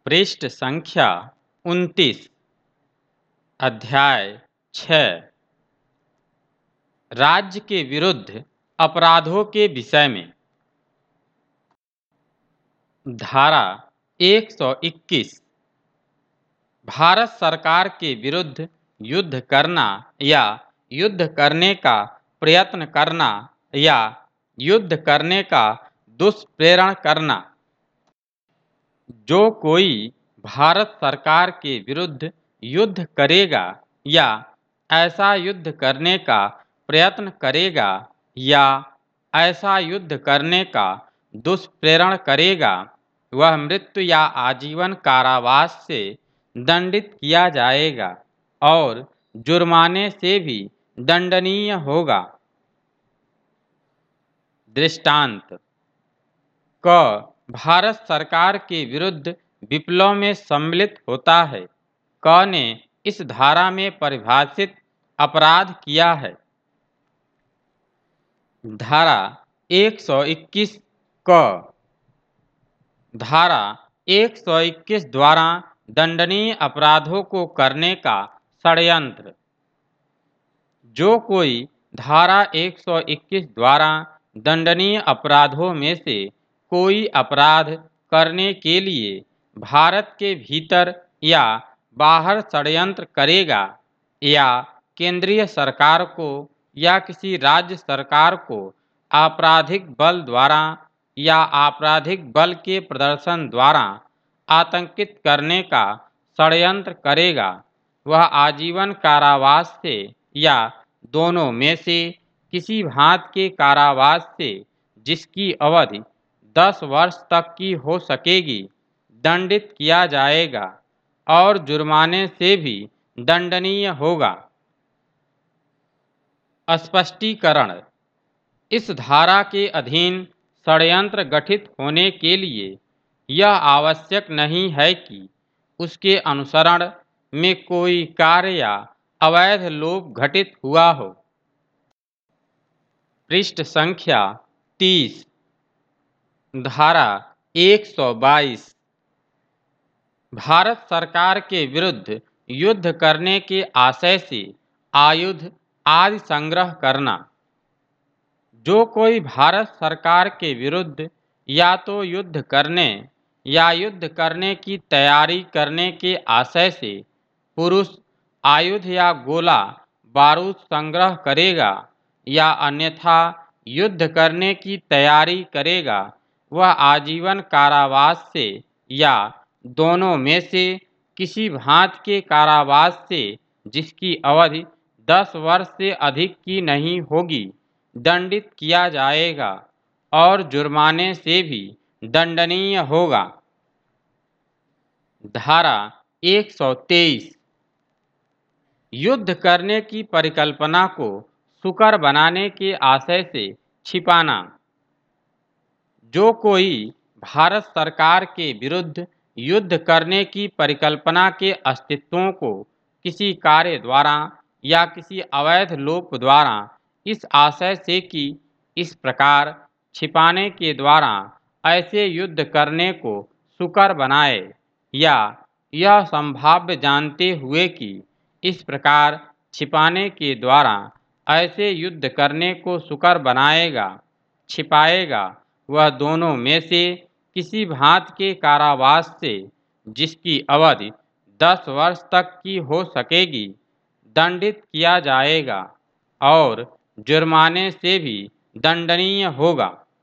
पृष्ठ संख्या 29। अध्याय 6। राज्य के विरुद्ध अपराधों के विषय में। धारा 121। भारत सरकार के विरुद्ध युद्ध करना या युद्ध करने का प्रयत्न करना या युद्ध करने का दुष्प्रेरण करना। जो कोई भारत सरकार के विरुद्ध युद्ध करेगा या ऐसा युद्ध करने का प्रयत्न करेगा या ऐसा युद्ध करने का दुष्प्रेरण करेगा, वह मृत्यु या आजीवन कारावास से दंडित किया जाएगा और जुर्माने से भी दंडनीय होगा। दृष्टांत: क भारत सरकार के विरुद्ध विप्लव में सम्मिलित होता है। क ने इस धारा में परिभाषित अपराध किया है। धारा 121 क धारा 121 द्वारा दंडनीय अपराधों को करने का षड्यंत्र। जो कोई धारा 121 द्वारा दंडनीय अपराधों में से कोई अपराध करने के लिए भारत के भीतर या बाहर षड्यंत्र करेगा या केंद्रीय सरकार को या किसी राज्य सरकार को आपराधिक बल द्वारा या आपराधिक बल के प्रदर्शन द्वारा आतंकित करने का षड्यंत्र करेगा, वह आजीवन कारावास से या दोनों में से किसी भांति के कारावास से, जिसकी अवधि 10 वर्ष तक की हो सकेगी, दंडित किया जाएगा और जुर्माने से भी दंडनीय होगा। स्पष्टीकरण: इस धारा के अधीन षड्यंत्र गठित होने के लिए यह आवश्यक नहीं है कि उसके अनुसरण में कोई कार्य या अवैध लोभ घटित हुआ हो। पृष्ठ संख्या 30। धारा 122। भारत सरकार के विरुद्ध युद्ध करने के आशय से आयुध आदि संग्रह करना। जो कोई भारत सरकार के विरुद्ध या तो युद्ध करने या युद्ध करने की तैयारी करने के आशय से पुरुष, आयुध या गोला बारूद संग्रह करेगा या अन्यथा युद्ध करने की तैयारी करेगा, वह आजीवन कारावास से या दोनों में से किसी भांति के कारावास से, जिसकी अवधि 10 वर्ष से अधिक की नहीं होगी, दंडित किया जाएगा और जुर्माने से भी दंडनीय होगा। धारा 123। युद्ध करने की परिकल्पना को सुकर बनाने के आशय से छिपाना। जो कोई भारत सरकार के विरुद्ध युद्ध करने की परिकल्पना के अस्तित्वों को किसी कार्य द्वारा या किसी अवैध लोप द्वारा इस आशय से कि इस प्रकार छिपाने के द्वारा ऐसे युद्ध करने को सुकर बनाए, या यह संभाव्य जानते हुए कि इस प्रकार छिपाने के द्वारा ऐसे युद्ध करने को सुकर बनाएगा, छिपाएगा, वह दोनों में से किसी भांति के कारावास से, जिसकी अवधि 10 वर्ष तक की हो सकेगी, दंडित किया जाएगा और जुर्माने से भी दंडनीय होगा।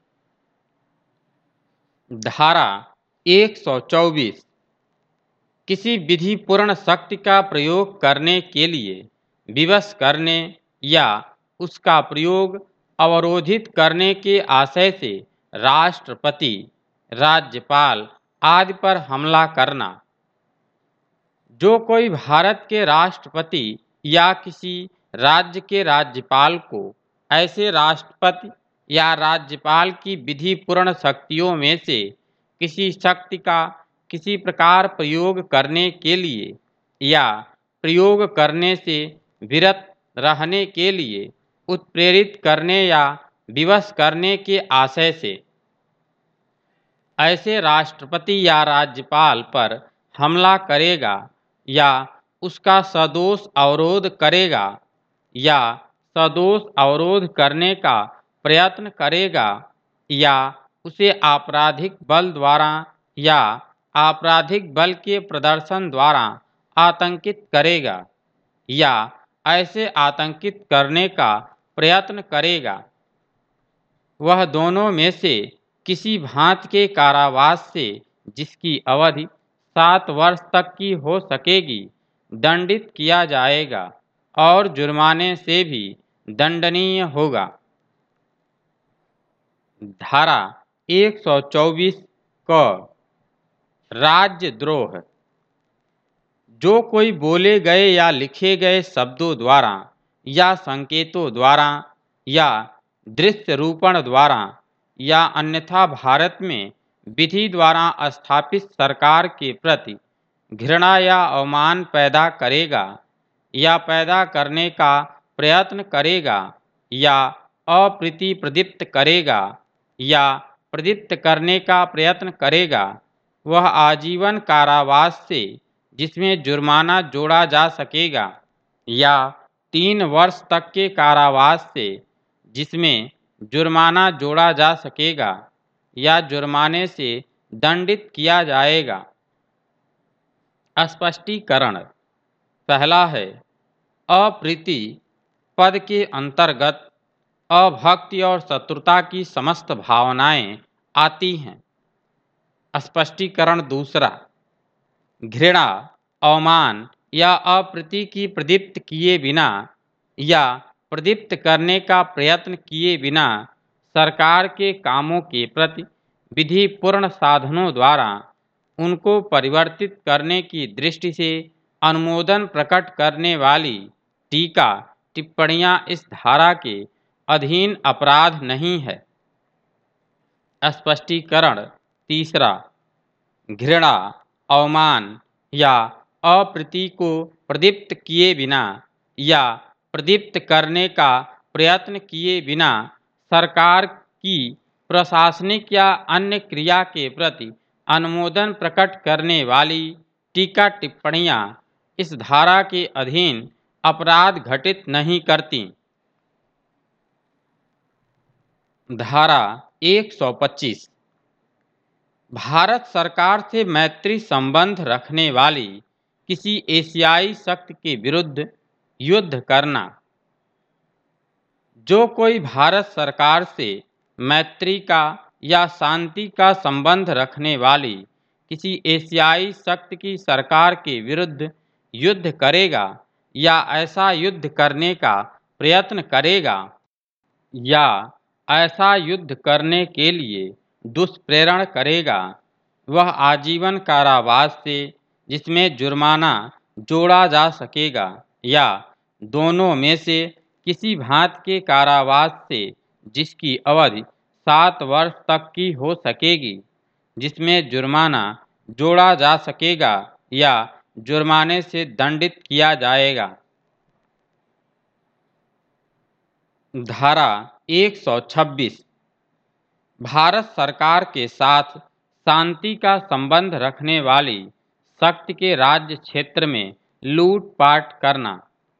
धारा 124। किसी विधिपूर्ण शक्ति का प्रयोग करने के लिए विवश करने या उसका प्रयोग अवरोधित करने के आशय से राष्ट्रपति, राज्यपाल आदि पर हमला करना। जो कोई भारत के राष्ट्रपति या किसी राज्य के राज्यपाल को ऐसे राष्ट्रपति या राज्यपाल की विधिपूर्ण शक्तियों में से किसी शक्ति का किसी प्रकार प्रयोग करने के लिए या प्रयोग करने से विरत रहने के लिए उत्प्रेरित करने या विवश करने के आशय से ऐसे राष्ट्रपति या राज्यपाल पर हमला करेगा या उसका सदोष अवरोध करेगा या सदोष अवरोध करने का प्रयत्न करेगा या उसे आपराधिक बल द्वारा या आपराधिक बल के प्रदर्शन द्वारा आतंकित करेगा या ऐसे आतंकित करने का प्रयत्न करेगा, वह दोनों में से किसी भांति के कारावास से, जिसकी अवधि 7 वर्ष तक की हो सकेगी, दंडित किया जाएगा और जुर्माने से भी दंडनीय होगा। धारा 124 क राज्यद्रोह। जो कोई बोले गए या लिखे गए शब्दों द्वारा या संकेतों द्वारा या दृश्य रूपण द्वारा या अन्यथा भारत में विधि द्वारा स्थापित सरकार के प्रति घृणा या अवमान पैदा करेगा या पैदा करने का प्रयत्न करेगा या अप्रीति प्रदीप्त करेगा या प्रदीप्त करने का प्रयत्न करेगा, वह आजीवन कारावास से, जिसमें जुर्माना जोड़ा जा सकेगा, या 3 वर्ष तक के कारावास से, जिसमें जुर्माना जोड़ा जा सकेगा, या जुर्माने से दंडित किया जाएगा। स्पष्टीकरण। पहला है, अप्रीति पद के अंतर्गत अभक्ति और शत्रुता की समस्त भावनाएं आती हैं। स्पष्टीकरण दूसरा, घृणा, अवमान या अप्रीति की प्रदीप्त किए बिना या प्रदीप्त करने का प्रयत्न किए बिना सरकार के कामों के प्रति विधिपूर्ण साधनों द्वारा उनको परिवर्तित करने की दृष्टि से अनुमोदन प्रकट करने वाली टीका टिप्पणियां इस धारा के अधीन अपराध नहीं है। स्पष्टीकरण तीसरा, घृणा, अवमान या अप्रीति को प्रदीप्त किए बिना या प्रदीप्त करने का प्रयत्न किए बिना सरकार की प्रशासनिक या अन्य क्रिया के प्रति अनुमोदन प्रकट करने वाली टीका टिप्पणियां इस धारा के अधीन अपराध घटित नहीं करती। धारा 125, भारत सरकार से मैत्री संबंध रखने वाली किसी एशियाई शक्ति के विरुद्ध युद्ध करना। जो कोई भारत सरकार से मैत्री का या शांति का संबंध रखने वाली किसी एशियाई शक्ति की सरकार के विरुद्ध युद्ध करेगा या ऐसा युद्ध करने का प्रयत्न करेगा या ऐसा युद्ध करने के लिए दुष्प्रेरण करेगा, वह आजीवन कारावास से, जिसमें जुर्माना जोड़ा जा सकेगा, या दोनों में से किसी भांति के कारावास से, जिसकी अवधि 7 वर्ष तक की हो सकेगी, जिसमें जुर्माना जोड़ा जा सकेगा या जुर्माने से दंडित किया जाएगा। धारा 126, भारत सरकार के साथ शांति का संबंध रखने वाली शक्ति के राज्य क्षेत्र में लूटपाट करना।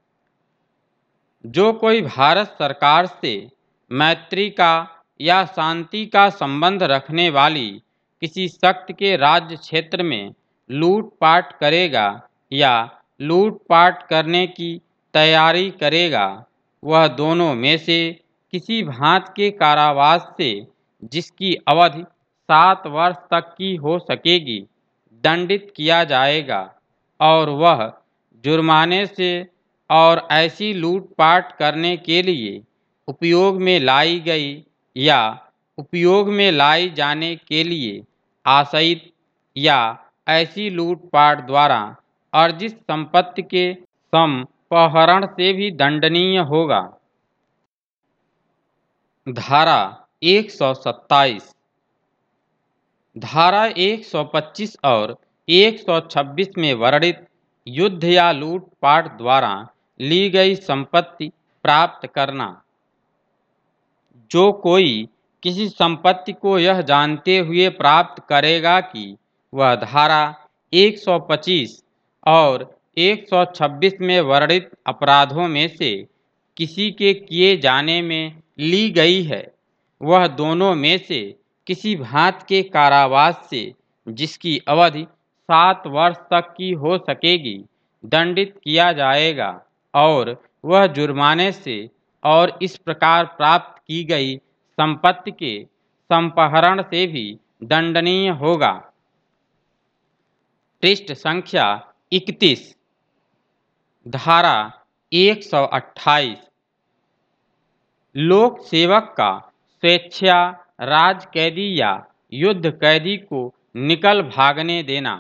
जो कोई भारत सरकार से मैत्री का या शांति का संबंध रखने वाली किसी शक्ति के राज्य क्षेत्र में लूटपाट करेगा या लूटपाट करने की तैयारी करेगा, वह दोनों में से किसी भांति के कारावास से, जिसकी अवधि 7 वर्ष तक की हो सकेगी, दंडित किया जाएगा और वह जुर्माने से और ऐसी लूटपाट करने के लिए उपयोग में लाई गई या उपयोग में लाई जाने के लिए आशयित या ऐसी लूटपाट द्वारा अर्जित संपत्ति के संपहरण से भी दंडनीय होगा। धारा 127, धारा 125 और 126 में वर्णित युद्ध या लूटपाट द्वारा ली गई संपत्ति प्राप्त करना। जो कोई किसी संपत्ति को यह जानते हुए प्राप्त करेगा कि वह धारा 125 और 126 में वर्णित अपराधों में से किसी के किए जाने में ली गई है, वह दोनों में से किसी भांति के कारावास से, जिसकी अवधि 7 वर्ष तक की हो सकेगी, दंडित किया जाएगा, और वह जुर्माने से और इस प्रकार प्राप्त की गई संपत्ति के संपहरण से भी दंडनीय होगा। पृष्ठ संख्या 31, धारा 128। लोक सेवक का स्वेच्छा राज कैदी या युद्ध कैदी को निकल भागने देना।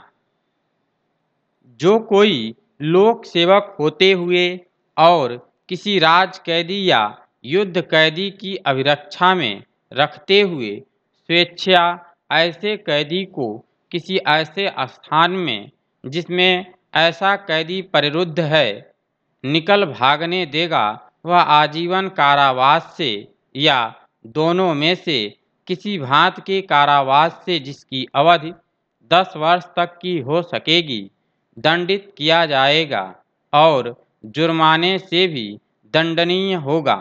जो कोई लोक सेवक होते हुए और किसी राज कैदी या युद्ध कैदी की अभिरक्षा में रखते हुए स्वेच्छा ऐसे कैदी को किसी ऐसे स्थान में जिसमें ऐसा कैदी परिरुद्ध है निकल भागने देगा, वह आजीवन कारावास से या दोनों में से किसी भांति के कारावास से, जिसकी अवधि 10 वर्ष तक की हो सकेगी, दंडित किया जाएगा और जुर्माने से भी दंडनीय होगा।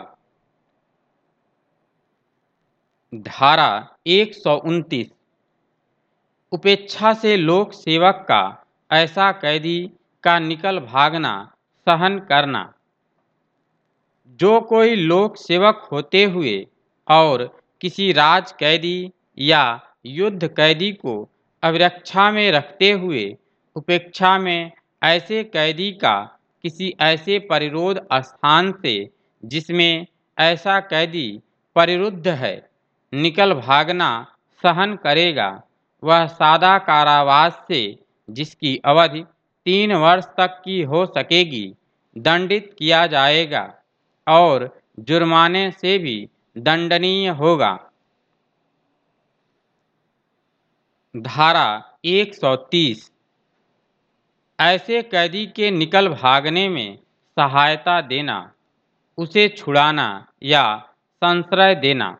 धारा 129, उपेक्षा से लोक सेवक का ऐसा कैदी का निकल भागना सहन करना। जो कोई लोक सेवक होते हुए और किसी राज कैदी या युद्ध कैदी को अभिरक्षा में रखते हुए उपेक्षा में ऐसे कैदी का किसी ऐसे परिरोध स्थान से जिसमें ऐसा कैदी परिरुद्ध है निकल भागना सहन करेगा, वह सादा कारावास से, जिसकी अवधि 3 वर्ष तक की हो सकेगी, दंडित किया जाएगा और जुर्माने से भी दंडनीय होगा। धारा 130, ऐसे कैदी के निकल भागने में सहायता देना, उसे छुड़ाना या संश्रय देना।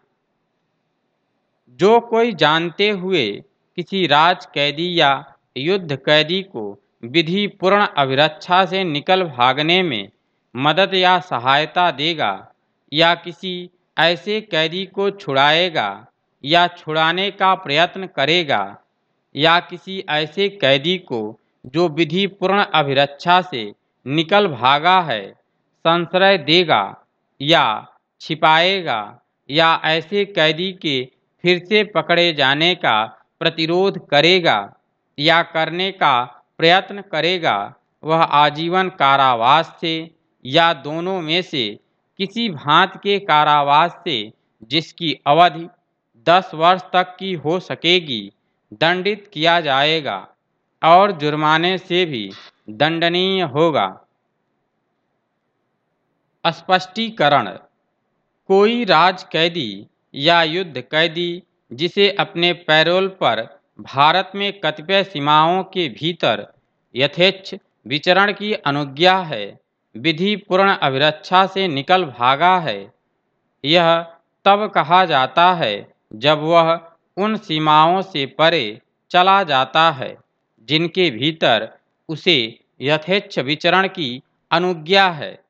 जो कोई जानते हुए किसी राज कैदी या युद्ध कैदी को विधि पूर्ण अभिरक्षा से निकल भागने में मदद या सहायता देगा या किसी ऐसे कैदी को छुड़ाएगा या छुड़ाने का प्रयत्न करेगा या किसी ऐसे कैदी को जो विधि पूर्ण अभिरक्षा से निकल भागा है संश्रय देगा या छिपाएगा या ऐसे कैदी के फिर से पकड़े जाने का प्रतिरोध करेगा या करने का प्रयत्न करेगा, वह आजीवन कारावास से या दोनों में से किसी भांति के कारावास से, जिसकी अवधि 10 वर्ष तक की हो सकेगी, दंडित किया जाएगा और जुर्माने से भी दंडनीय होगा। स्पष्टीकरण। कोई राज कैदी या युद्ध कैदी जिसे अपने पैरोल पर भारत में कतिपय सीमाओं के भीतर यथेच्छ विचरण की अनुज्ञा है, विधि पूर्ण अभिरक्षा से निकल भागा है, यह तब कहा जाता है जब वह उन सीमाओं से परे चला जाता है जिनके भीतर उसे यथेच्छ विचरण की अनुज्ञा है।